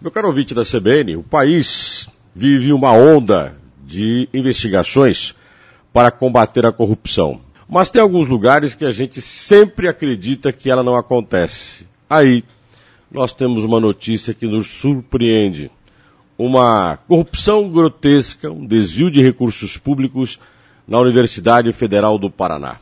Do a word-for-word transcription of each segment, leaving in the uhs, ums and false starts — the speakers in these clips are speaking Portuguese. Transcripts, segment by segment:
Meu caro ouvinte da C B N, o país vive uma onda de investigações para combater a corrupção. Mas tem alguns lugares que a gente sempre acredita que ela não acontece. Aí, nós temos uma notícia que nos surpreende. Uma corrupção grotesca, um desvio de recursos públicos na Universidade Federal do Paraná.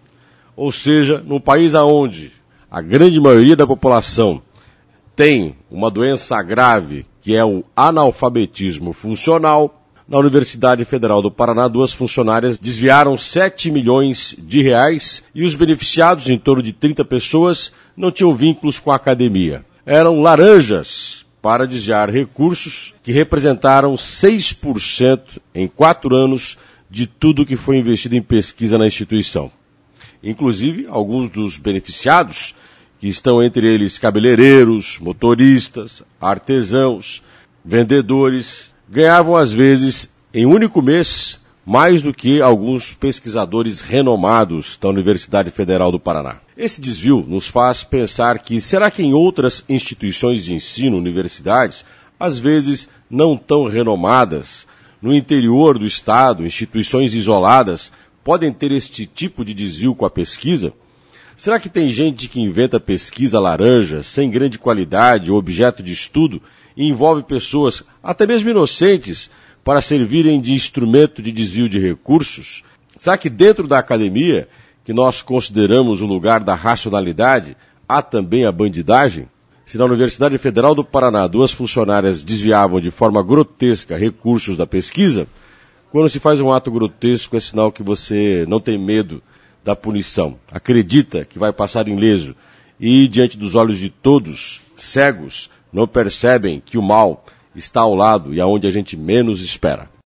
Ou seja, num país onde a grande maioria da população tem uma doença grave, que é o analfabetismo funcional, na Universidade Federal do Paraná, duas funcionárias desviaram sete milhões de reais e os beneficiados, em torno de trinta pessoas, não tinham vínculos com a academia. Eram laranjas para desviar recursos que representaram seis por cento em quatro anos de tudo que foi investido em pesquisa na instituição. Inclusive, alguns dos beneficiados, que estão entre eles cabeleireiros, motoristas, artesãos, vendedores, ganhavam às vezes, em um único mês, mais do que alguns pesquisadores renomados da Universidade Federal do Paraná. Esse desvio nos faz pensar que, será que em outras instituições de ensino, universidades, às vezes não tão renomadas, no interior do estado, instituições isoladas, podem ter este tipo de desvio com a pesquisa? Será que tem gente que inventa pesquisa laranja, sem grande qualidade ou objeto de estudo, e envolve pessoas, até mesmo inocentes, para servirem de instrumento de desvio de recursos? Será que dentro da academia, que nós consideramos o lugar da racionalidade, há também a bandidagem? Se na Universidade Federal do Paraná duas funcionárias desviavam de forma grotesca recursos da pesquisa, quando se faz um ato grotesco é sinal que você não tem medo da punição, acredita que vai passar ileso e, diante dos olhos de todos, cegos, não percebem que o mal está ao lado e aonde a gente menos espera.